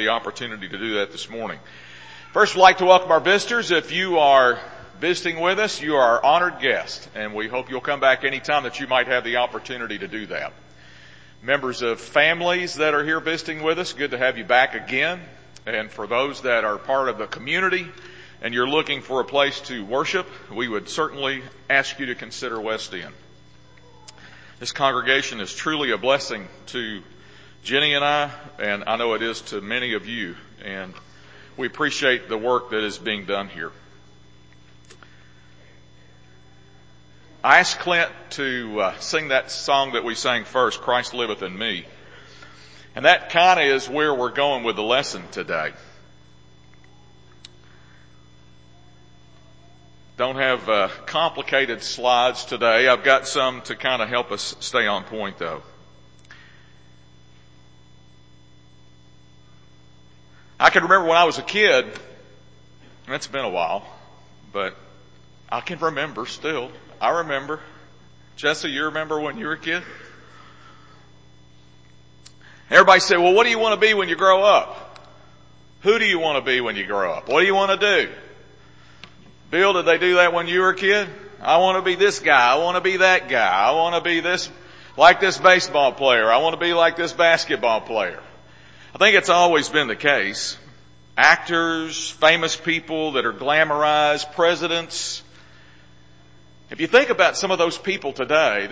the opportunity to do that this morning. First, we'd like to welcome our visitors. If you are visiting with us, you are our honored guest, and we hope you'll come back anytime that you might have the opportunity to do that. Members of families that are here visiting with us, good to have you back again. And for those that are part of the community and you're looking for a place to worship, we would certainly ask you to consider West End. This congregation is truly a blessing to Jenny and I know it is to many of you, and we appreciate the work that is being done here. I asked Clint to sing that song that we sang first, Christ Liveth in Me. And that kind of is where we're going with the lesson today. Don't have complicated slides today. I've got some to kind of help us stay on point, though. I can remember when I was a kid, and it's been a while, but I can remember still. I remember. Jesse, you remember when you were a kid? Everybody say, well, what do you want to be when you grow up? Who do you want to be when you grow up? What do you want to do? Bill, did they do that when you were a kid? I want to be this guy. I want to be that guy. I want to be this, like this baseball player. I want to be like this basketball player. I think it's always been the case. Actors, famous people that are glamorized, presidents. If you think about some of those people today,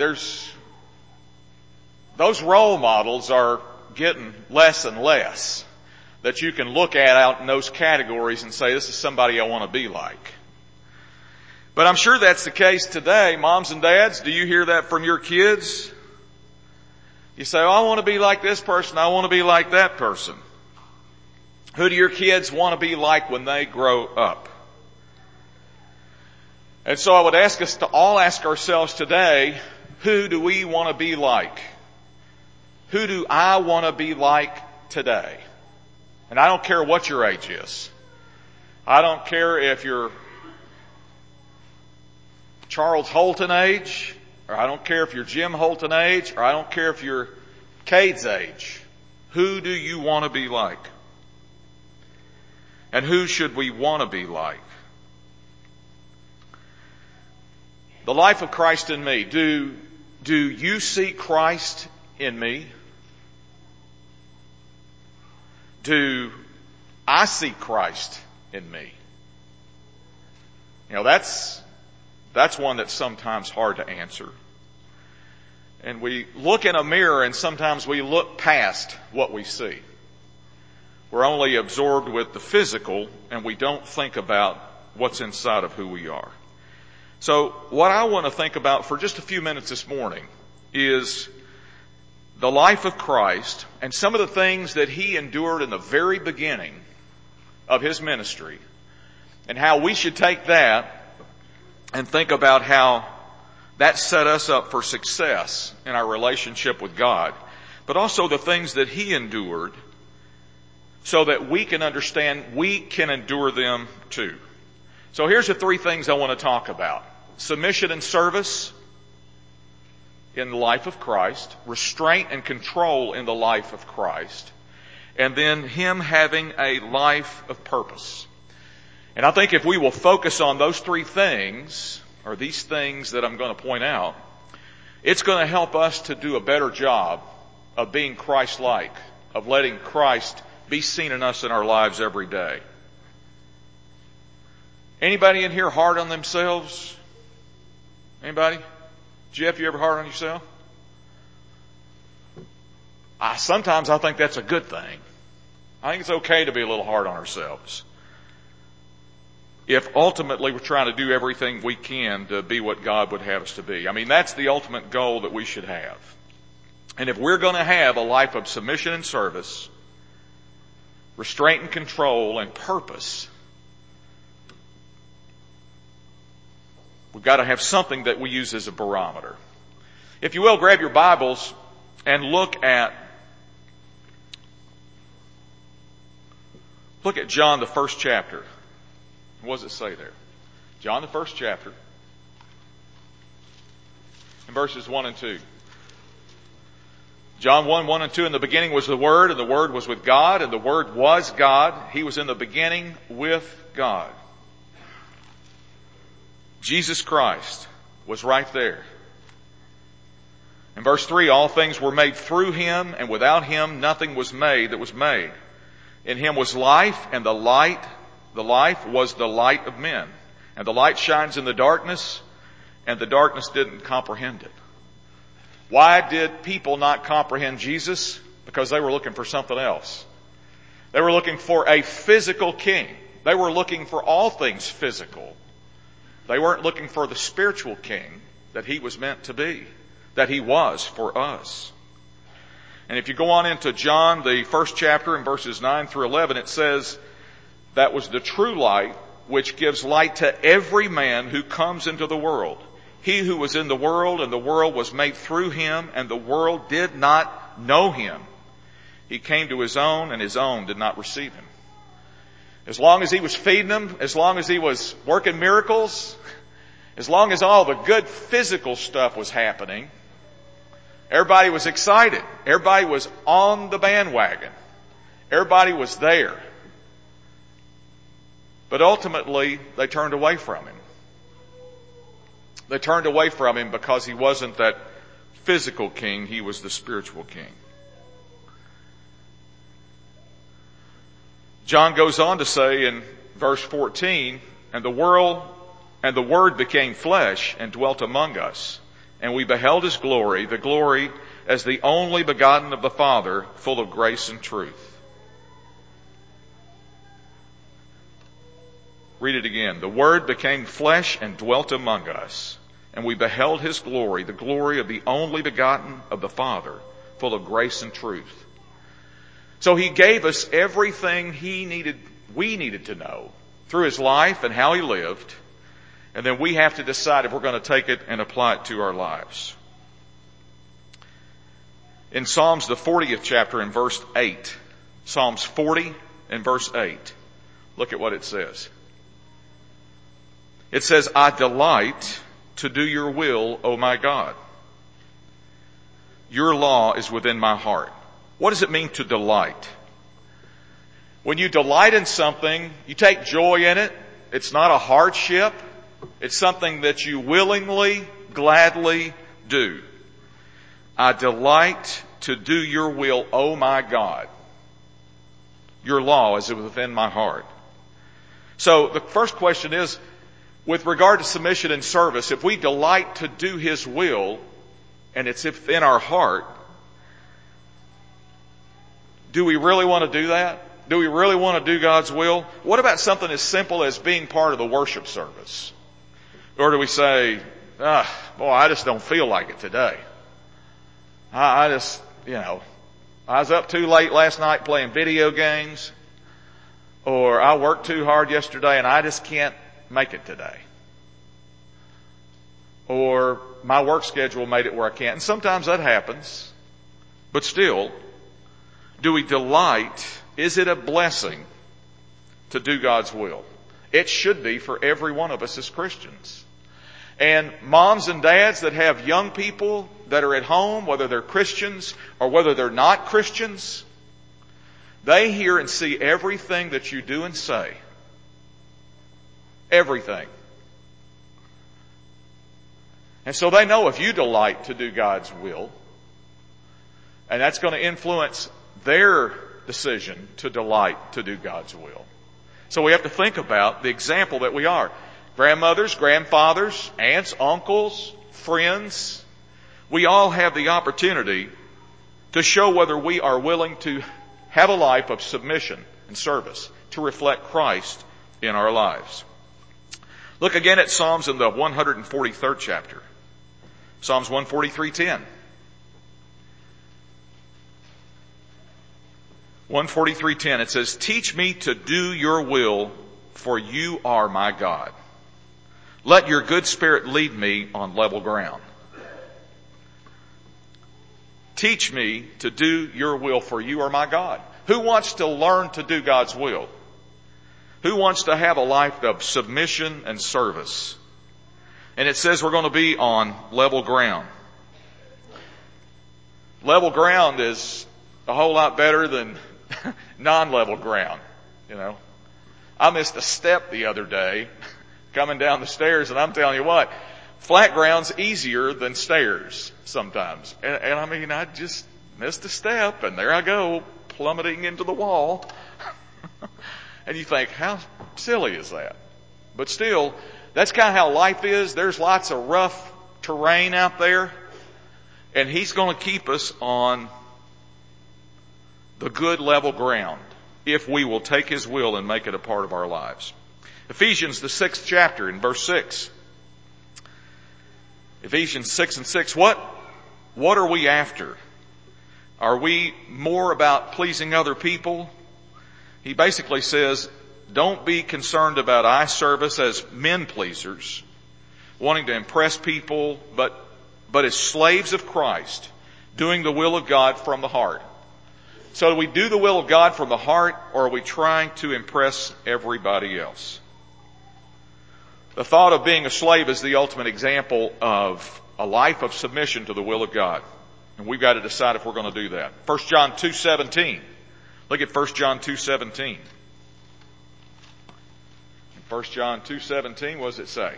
those role models are getting less and less that you can look at out in those categories and say, this is somebody I want to be like. But I'm sure that's the case today. Moms and dads, do you hear that from your kids? You say, oh, I want to be like this person. I want to be like that person. Who do your kids want to be like when they grow up? And so I would ask us to all ask ourselves today, who do we want to be like? Who do I want to be like today? And I don't care what your age is. I don't care if you're Charles Holton age, or I don't care if you're Jim Holton age, or I don't care if you're Cade's age. Who do you want to be like? And who should we want to be like? The life of Christ in me. Do you see Christ in me? Do I see Christ in me? You know, that's one that's sometimes hard to answer. And we look in a mirror and sometimes we look past what we see. We're only absorbed with the physical and we don't think about what's inside of who we are. So what I want to think about for just a few minutes this morning is the life of Christ and some of the things that He endured in the very beginning of His ministry and how we should take that and think about how that set us up for success in our relationship with God, but also the things that He endured so that we can understand we can endure them too. So here's the three things I want to talk about. Submission and service in the life of Christ, restraint and control in the life of Christ, and then Him having a life of purpose. And I think if we will focus on those three things, or these things that I'm going to point out, it's going to help us to do a better job of being Christ-like, of letting Christ be seen in us in our lives every day. Anybody in here hard on themselves? Anybody? Jeff, you ever hard on yourself? Sometimes I think that's a good thing. I think it's okay to be a little hard on ourselves, if ultimately we're trying to do everything we can to be what God would have us to be. I mean, that's the ultimate goal that we should have. And if we're going to have a life of submission and service, restraint and control and purpose, we've got to have something that we use as a barometer. If you will, grab your Bibles and look at John, the first chapter. What does it say there? John, the first chapter, in verses 1 and 2. John 1, 1 and 2, in the beginning was the Word, and the Word was with God, and the Word was God. He was in the beginning with God. Jesus Christ was right there. In verse 3, all things were made through Him, and without Him nothing was made that was made. In Him was life, and the life was the light of men. And the light shines in the darkness, and the darkness didn't comprehend it. Why did people not comprehend Jesus? Because they were looking for something else. They were looking for a physical king. They were looking for all things physical. They weren't looking for the spiritual king that He was meant to be, that He was for us. And if you go on into John, the first chapter in verses 9 through 11, it says, that was the true light, which gives light to every man who comes into the world. He who was in the world, and the world was made through Him, and the world did not know Him. He came to His own, and His own did not receive Him. As long as He was feeding them, as long as He was working miracles, as long as all the good physical stuff was happening, everybody was excited. Everybody was on the bandwagon. Everybody was there. But ultimately, they turned away from Him. They turned away from Him because He wasn't that physical king. He was the spiritual king. John goes on to say in verse 14, and the Word became flesh and dwelt among us, and we beheld His glory, the glory as the only begotten of the Father, full of grace and truth. Read it again. The Word became flesh and dwelt among us, and we beheld His glory, the glory of the only begotten of the Father, full of grace and truth. So He gave us everything we needed to know through His life and how He lived, and then we have to decide if we're going to take it and apply it to our lives. In Psalms, the 40th chapter in verse 8, Psalms 40 and verse 8, look at what it says. It says, I delight to do your will, O my God. Your law is within my heart. What does it mean to delight? When you delight in something, you take joy in it. It's not a hardship. It's something that you willingly, gladly do. I delight to do your will, O my God. Your law is within my heart. So the first question is, with regard to submission and service, if we delight to do His will, and it's in our heart, do we really want to do that? Do we really want to do God's will? What about something as simple as being part of the worship service? Or do we say, I just don't feel like it today. I was up too late last night playing video games, or I worked too hard yesterday and I just can't make it today. Or my work schedule made it where I can't. And sometimes that happens. But still, do we delight? Is it a blessing to do God's will? It should be for every one of us as Christians. And moms and dads that have young people that are at home, whether they're Christians or whether they're not Christians, they hear and see everything that you do and say. Everything. And so they know if you delight to do God's will, and that's going to influence their decision to delight to do God's will. So we have to think about the example that we are. Grandmothers, grandfathers, aunts, uncles, friends. We all have the opportunity to show whether we are willing to have a life of submission and service to reflect Christ in our lives. Look again at Psalms in the 143rd chapter. Psalms 143:10. 143:10, it says, teach me to do your will, for you are my God. Let your good spirit lead me on level ground. Teach me to do your will, for you are my God. Who wants to learn to do God's will? Who wants to have a life of submission and service? And it says we're going to be on level ground. Level ground is a whole lot better than non-level ground, you know. I missed a step the other day coming down the stairs, and I'm telling you what, flat ground's easier than stairs sometimes. And I mean, I just missed a step, and there I go, plummeting into the wall. And you think, how silly is that? But still, that's kind of how life is. There's lots of rough terrain out there, and He's going to keep us on the good level ground if we will take His will and make it a part of our lives. Ephesians, the 6th chapter, in verse 6. Ephesians 6 and 6. What are we after? Are we more about pleasing other people? He basically says, don't be concerned about eye service as men pleasers, wanting to impress people, but as slaves of Christ, doing the will of God from the heart. So do we do the will of God from the heart, or are we trying to impress everybody else? The thought of being a slave is the ultimate example of a life of submission to the will of God. And we've got to decide if we're going to do that. 1 John 2:17. Look at 1 John 2:17. 1 John 2:17, what does it say?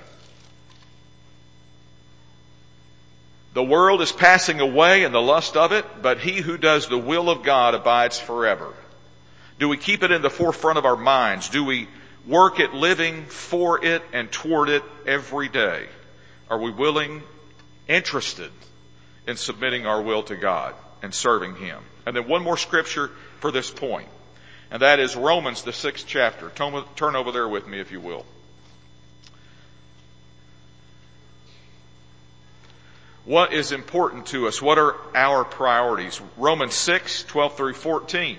The world is passing away and the lust of it, but he who does the will of God abides forever. Do we keep it in the forefront of our minds? Do we work at living for it and toward it every day? Are we willing, interested in submitting our will to God and serving Him? And then one more scripture for this point, and that is Romans, the 6th chapter. Turn over there with me, if you will. What is important to us? What are our priorities? Romans 6:12 through 14.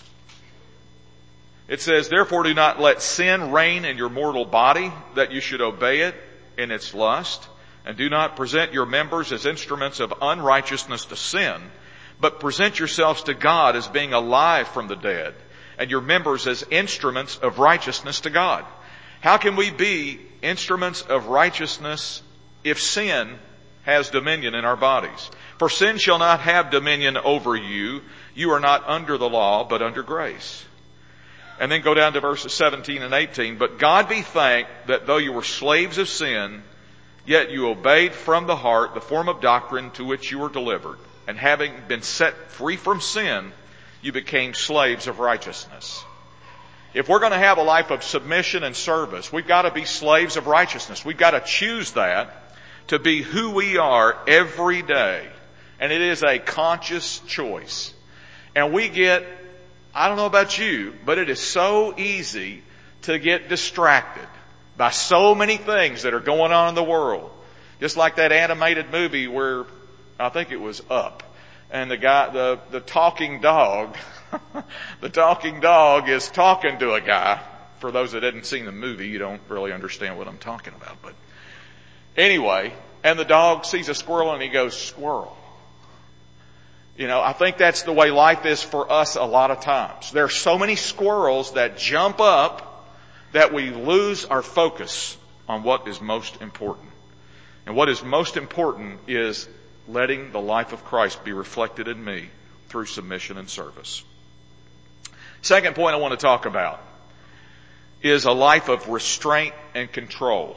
It says, therefore do not let sin reign in your mortal body, that you should obey it in its lust. And do not present your members as instruments of unrighteousness to sin, but present yourselves to God as being alive from the dead, and your members as instruments of righteousness to God. How can we be instruments of righteousness if sin has dominion in our bodies? For sin shall not have dominion over you. You are not under the law, but under grace. And then go down to verses 17 and 18. But God be thanked that though you were slaves of sin, yet you obeyed from the heart the form of doctrine to which you were delivered. And having been set free from sin, you became slaves of righteousness. If we're going to have a life of submission and service, we've got to be slaves of righteousness. We've got to choose that to be who we are every day. And it is a conscious choice. And we get, I don't know about you, but it is so easy to get distracted by so many things that are going on in the world. Just like that animated movie where, I think it was Up, and the talking dog, the talking dog is talking to a guy. For those that hadn't seen the movie, you don't really understand what I'm talking about, but anyway, and the dog sees a squirrel and he goes, squirrel. You know, I think that's the way life is for us a lot of times. There are so many squirrels that jump up that we lose our focus on what is most important. And what is most important is letting the life of Christ be reflected in me through submission and service. Second point I want to talk about is a life of restraint and control.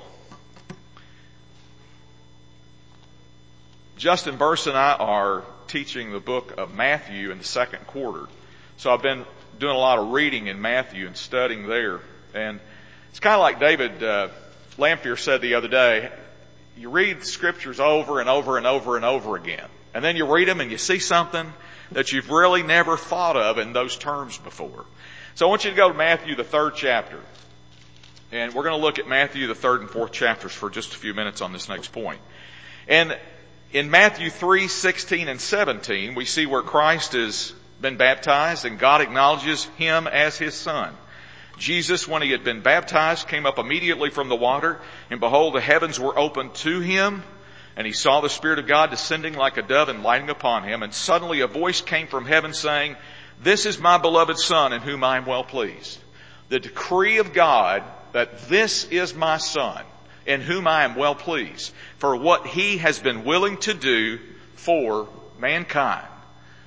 Justin Burse and I are teaching the book of Matthew in the second quarter. So I've been doing a lot of reading in Matthew and studying there. And it's kind of like David Lamphere said the other day, you read the scriptures over and over and over and over again. And then you read them and you see something that you've really never thought of in those terms before. So I want you to go to Matthew, the 3rd chapter. And we're going to look at Matthew, the 3rd and 4th chapters for just a few minutes on this next point. And in Matthew 3:16 and 17, we see where Christ has been baptized and God acknowledges Him as His Son. Jesus, when He had been baptized, came up immediately from the water, and behold, the heavens were opened to Him, and He saw the Spirit of God descending like a dove and lighting upon Him. And suddenly a voice came from heaven saying, this is my beloved Son in whom I am well pleased. The decree of God that this is my Son in whom I am well pleased, for what He has been willing to do for mankind.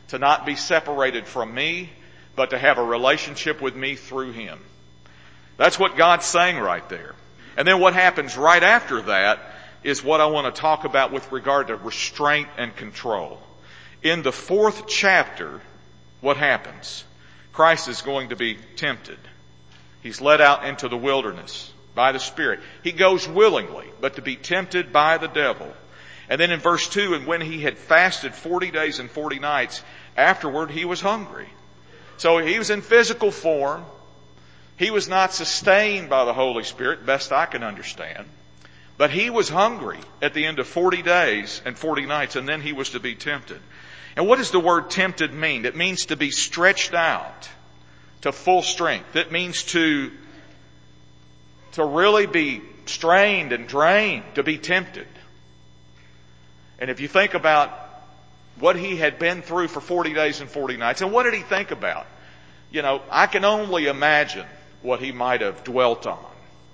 to not be separated from me, but to have a relationship with me through him. That's what God's saying right there. And then what happens right after that is what I want to talk about with regard to restraint and control. In the 4th chapter, what happens? Christ is going to be tempted. He's led out into the wilderness by the Spirit. He goes willingly, but to be tempted by the devil. And then in verse 2, and when he had fasted 40 days and 40 nights, afterward he was hungry. So he was in physical form. He was not sustained by the Holy Spirit, best I can understand. But he was hungry at the end of 40 days and 40 nights, and then he was to be tempted. And what does the word tempted mean? It means to be stretched out to full strength. It means to really be strained and drained, to be tempted. And if you think about what he had been through for 40 days and 40 nights, and what did he think about? You know, I can only imagine what he might have dwelt on.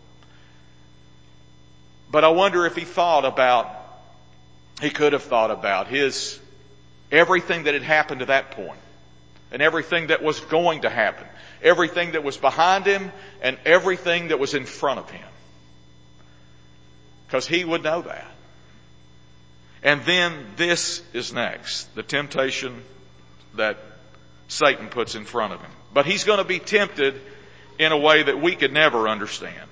But I wonder if he could have thought about everything that had happened to that point, and everything that was going to happen, everything that was behind him, and everything that was in front of him. Because he would know that. And then this is next, the temptation that Satan puts in front of him. But he's going to be tempted in a way that we could never understand.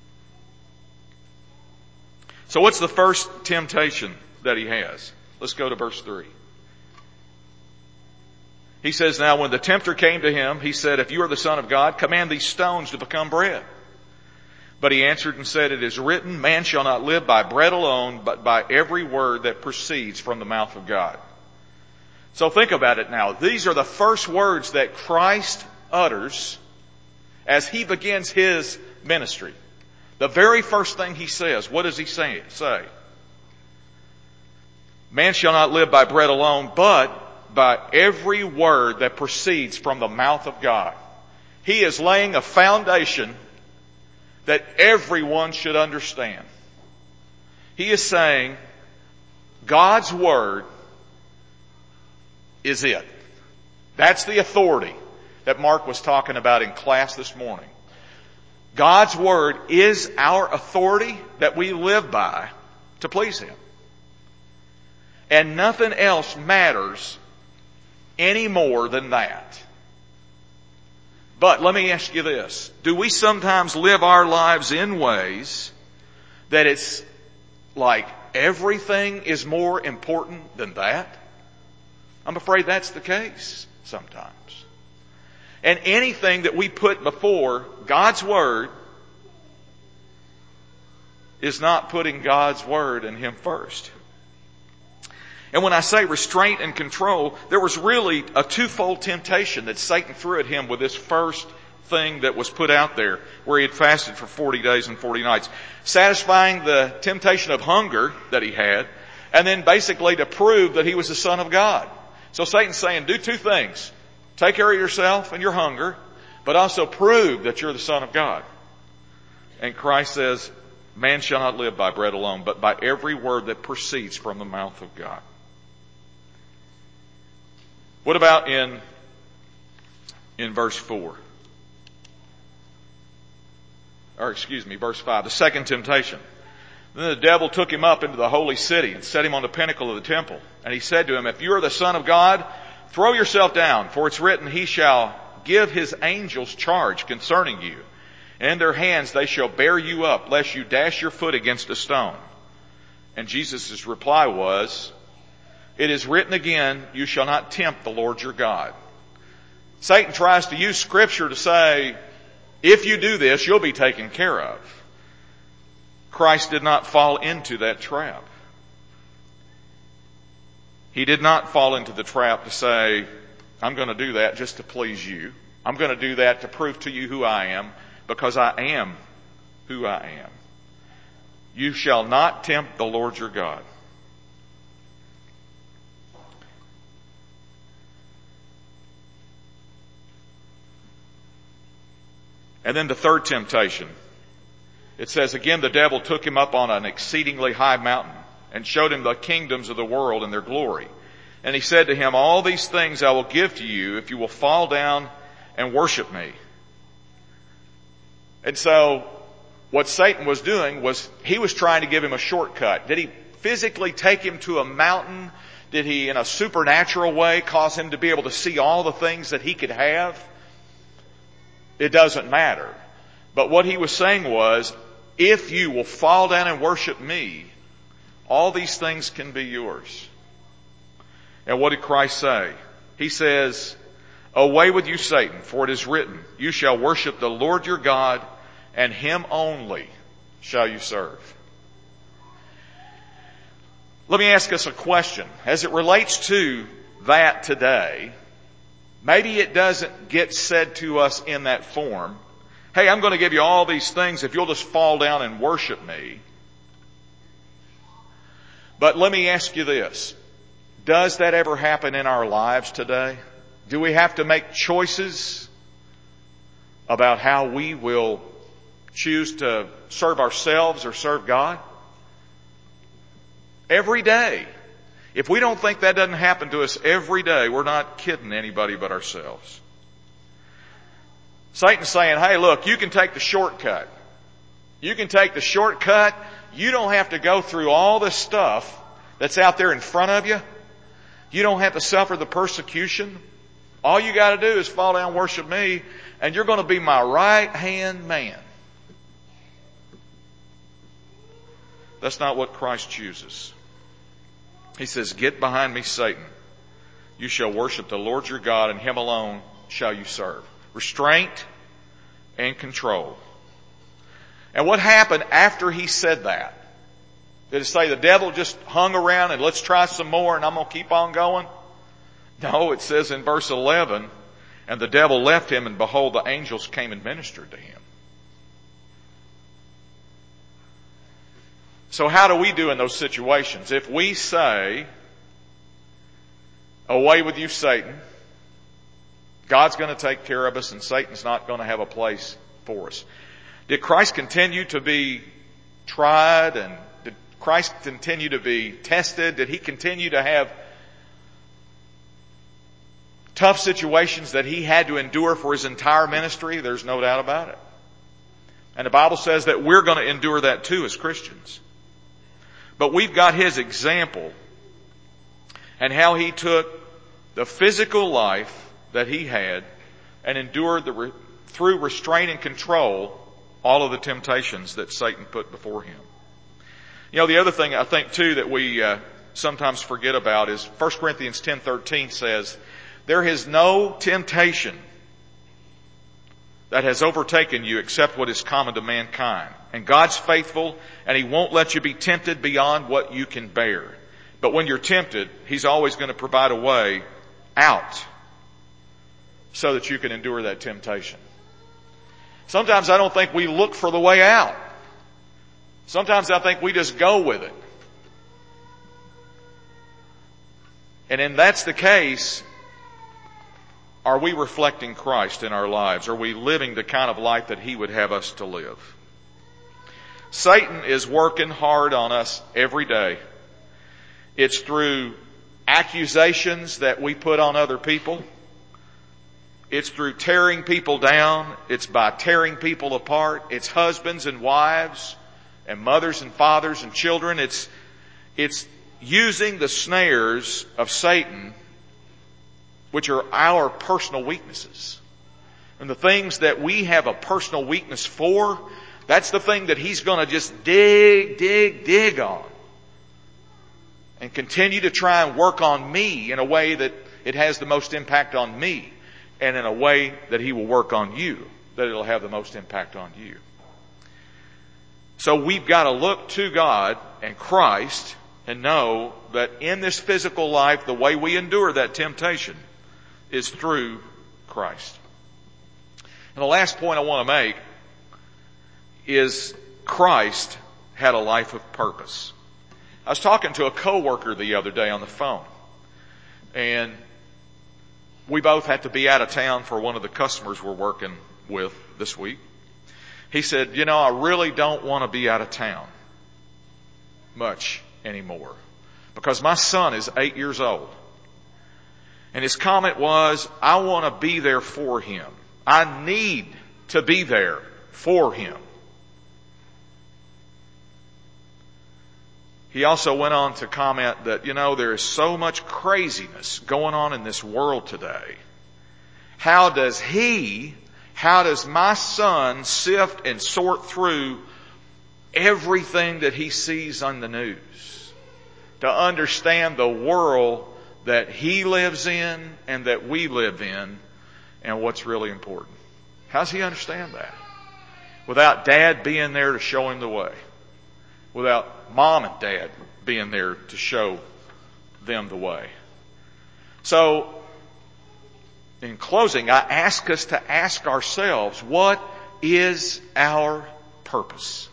So what's the first temptation that he has? Let's go to verse 3. He says, now when the tempter came to him, he said, if you are the Son of God, command these stones to become bread. But he answered and said, it is written, man shall not live by bread alone, but by every word that proceeds from the mouth of God. So think about it now. These are the first words that Christ utters as he begins his ministry. The very first thing he says, what does he say? Man shall not live by bread alone, but by every word that proceeds from the mouth of God. He is laying a foundation that everyone should understand. He is saying God's word is it. That's the authority that Mark was talking about in class this morning. God's word is our authority that we live by to please him. And nothing else matters any more than that. But let me ask you this. Do we sometimes live our lives in ways that it's like everything is more important than that? I'm afraid that's the case sometimes. And anything that we put before God's word is not putting God's word and him first. And when I say restraint and control, there was really a twofold temptation that Satan threw at him with this first thing that was put out there, where he had fasted for 40 days and 40 nights. Satisfying the temptation of hunger that he had, and then basically to prove that he was the Son of God. So Satan's saying, do two things. Take care of yourself and your hunger, but also prove that you're the Son of God. And Christ says, man shall not live by bread alone, but by every word that proceeds from the mouth of God. What about in verse 4? Verse 5, the second temptation. Then the devil took him up into the holy city and set him on the pinnacle of the temple. And he said to him, if you are the Son of God, throw yourself down, for it's written, he shall give his angels charge concerning you. And in their hands they shall bear you up, lest you dash your foot against a stone. And Jesus' reply was, it is written again, you shall not tempt the Lord your God. Satan tries to use Scripture to say, if you do this, you'll be taken care of. Christ did not fall into that trap. He did not fall into the trap to say, I'm going to do that just to please you. I'm going to do that to prove to you who I am, because I am who I am. You shall not tempt the Lord your God. And then the third temptation. It says, again, the devil took him up on an exceedingly high mountain and showed him the kingdoms of the world and their glory. And he said to him, all these things I will give to you if you will fall down and worship me. And so what Satan was doing was he was trying to give him a shortcut. Did he physically take him to a mountain? Did he, in a supernatural way, cause him to be able to see all the things that he could have? It doesn't matter. But what he was saying was, if you will fall down and worship me, all these things can be yours. And what did Christ say? He says, away with you, Satan, for it is written, you shall worship the Lord your God, and him only shall you serve. Let me ask us a question. As it relates to that today, maybe it doesn't get said to us in that form. Hey, I'm going to give you all these things if you'll just fall down and worship me. But let me ask you this. Does that ever happen in our lives today? Do we have to make choices about how we will choose to serve ourselves or serve God? Every day. If we don't think that doesn't happen to us every day, we're not kidding anybody but ourselves. Satan's saying, hey, look, you can take the shortcut. You can take the shortcut. You don't have to go through all this stuff that's out there in front of you. You don't have to suffer the persecution. All you got to do is fall down and worship me, and you're going to be my right-hand man. That's not what Christ chooses. He says, get behind me, Satan. You shall worship the Lord your God, and him alone shall you serve. Restraint and control. And what happened after he said that? Did it say the devil just hung around and let's try some more and I'm going to keep on going? No, it says in verse 11, and the devil left him, and behold, the angels came and ministered to him. So how do we do in those situations? If we say, away with you, Satan, God's going to take care of us and Satan's not going to have a place for us. Did Christ continue to be tried, and did Christ continue to be tested? Did he continue to have tough situations that he had to endure for his entire ministry? There's no doubt about it. And the Bible says that we're going to endure that too as Christians. But we've got his example and how he took the physical life that he had and endured through restraint and control all of the temptations that Satan put before him. You know, the other thing I think too that we sometimes forget about is 1 Corinthians 10:13 says, there is no temptation that has overtaken you except what is common to mankind. And God's faithful, and he won't let you be tempted beyond what you can bear. But when you're tempted, he's always going to provide a way out so that you can endure that temptation. Sometimes I don't think we look for the way out. Sometimes I think we just go with it. And if that's the case, are we reflecting Christ in our lives? Are we living the kind of life that he would have us to live? Satan is working hard on us every day. It's through accusations that we put on other people. It's through tearing people down. It's by tearing people apart. It's husbands and wives and mothers and fathers and children. It's using the snares of Satan, which are our personal weaknesses. And the things that we have a personal weakness for, that's the thing that he's going to just dig on. And continue to try and work on me in a way that it has the most impact on me. And in a way that he will work on you, that it'll have the most impact on you. So we've got to look to God and Christ and know that in this physical life, the way we endure that temptation is through Christ. And the last point I want to make is Christ had a life of purpose. I was talking to a coworker the other day on the phone, and we both had to be out of town for one of the customers we're working with this week. He said, you know, I really don't want to be out of town much anymore because my son is 8 years old And his comment was, I want to be there for him. I need to be there for him. He also went on to comment that, there is so much craziness going on in this world today. How does my son sift and sort through everything that he sees on the news to understand the world that he lives in and that we live in and what's really important? How does he understand that? Without Dad being there to show him the way. Without Mom and Dad being there to show them the way. So, in closing, I ask us to ask ourselves, what is our purpose?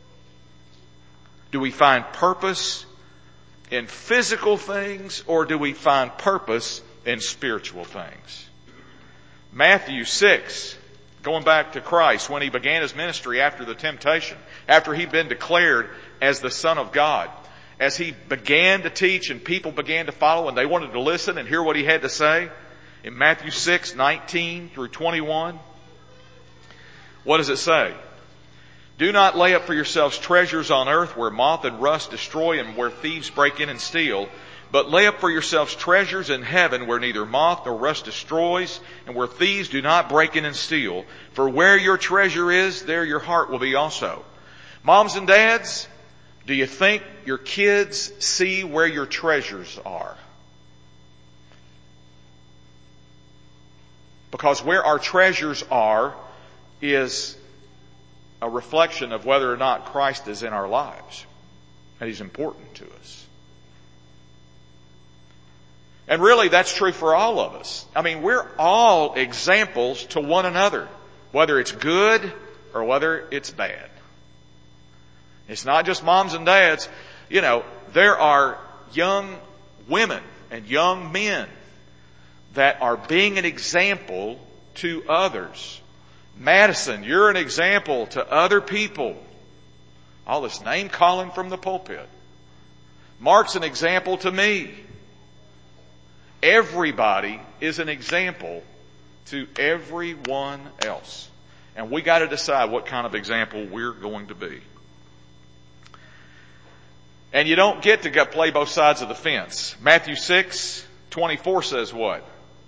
Do we find purpose in physical things, or do we find purpose in spiritual things? Matthew 6, going back to Christ, when he began his ministry after the temptation, after he'd been declared as the Son of God, as he began to teach and people began to follow and they wanted to listen and hear what he had to say, in Matthew 6, 19 through 21, what does it say? Do not lay up for yourselves treasures on earth where moth and rust destroy and where thieves break in and steal, but lay up for yourselves treasures in heaven where neither moth nor rust destroys and where thieves do not break in and steal. For where your treasure is, there your heart will be also. Moms and dads, do you think your kids see where your treasures are? Because where our treasures are is a reflection of whether or not Christ is in our lives. And He's important to us. And really, that's true for all of us. I mean, we're all examples to one another, whether it's good or whether it's bad. It's not just moms and dads. There are young women and young men that are being an example to others. Madison, you're an example to other people. All this name calling from the pulpit. Mark's an example to me. Everybody is an example to everyone else. And we got to decide what kind of example we're going to be. And you don't get to play both sides of the fence. Matthew 6:24 says what?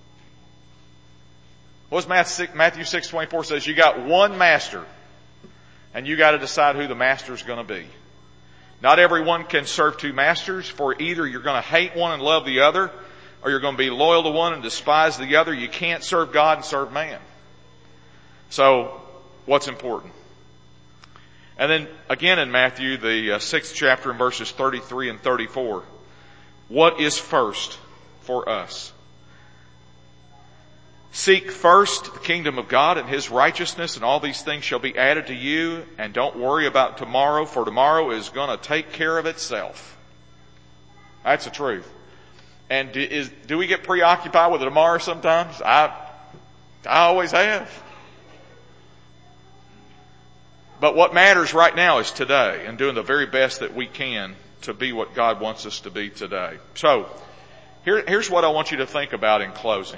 What does Matthew 6:24 says? You got one master, and you got to decide who the master's going to be. Not everyone can serve two masters, for either you're going to hate one and love the other, or you're going to be loyal to one and despise the other. You can't serve God and serve man. So, what's important? And then again in Matthew, the 6th chapter in verses 33 and 34. What is first for us? Seek first the kingdom of God and His righteousness, and all these things shall be added to you. And don't worry about tomorrow, for tomorrow is going to take care of itself. That's the truth. And do we get preoccupied with tomorrow sometimes? I always have. But what matters right now is today, and doing the very best that we can to be what God wants us to be today. So, here's what I want you to think about in closing.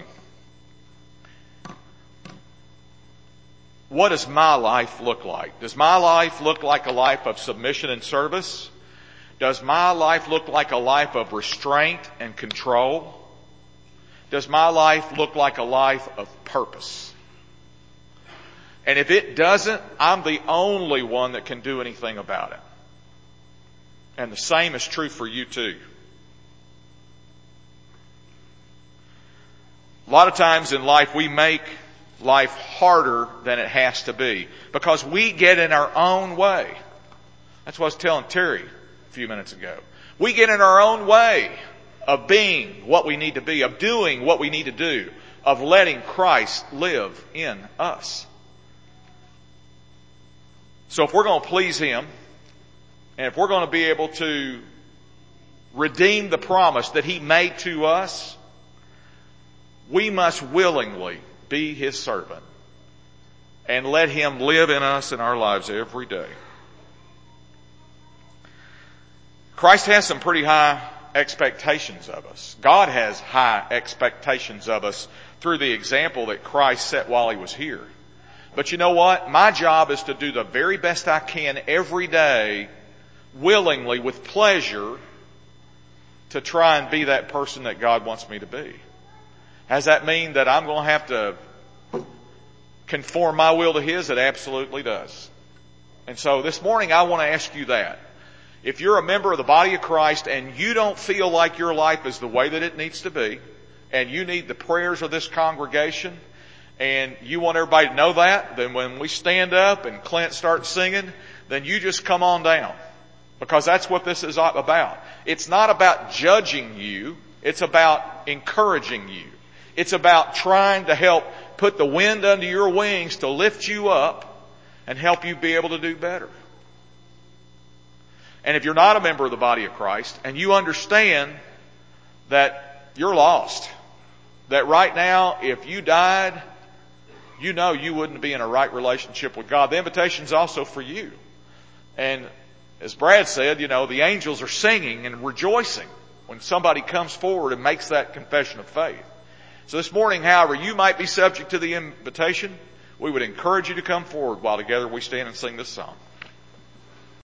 What does my life look like? Does my life look like a life of submission and service? Does my life look like a life of restraint and control? Does my life look like a life of purpose? And if it doesn't, I'm the only one that can do anything about it. And the same is true for you too. A lot of times in life we make life harder than it has to be because we get in our own way. That's what I was telling Terry a few minutes ago. We get in our own way of being what we need to be, of doing what we need to do, of letting Christ live in us. So if we're going to please Him, and if we're going to be able to redeem the promise that He made to us, we must willingly be His servant and let Him live in us in our lives every day. Christ has some pretty high expectations of us. God has high expectations of us through the example that Christ set while He was here. But you know what? My job is to do the very best I can every day, willingly, with pleasure, to try and be that person that God wants me to be. Does that mean that I'm going to have to conform my will to His? It absolutely does. And so this morning I want to ask you that. If you're a member of the body of Christ and you don't feel like your life is the way that it needs to be, and you need the prayers of this congregation, and you want everybody to know that, then when we stand up and Clint starts singing, then you just come on down. Because that's what this is about. It's not about judging you. It's about encouraging you. It's about trying to help put the wind under your wings to lift you up and help you be able to do better. And if you're not a member of the body of Christ and you understand that you're lost, that right now if you died, you know you wouldn't be in a right relationship with God. The invitation's also for you. And as Brad said, the angels are singing and rejoicing when somebody comes forward and makes that confession of faith. So this morning, however, you might be subject to the invitation. We would encourage you to come forward while together we stand and sing this song.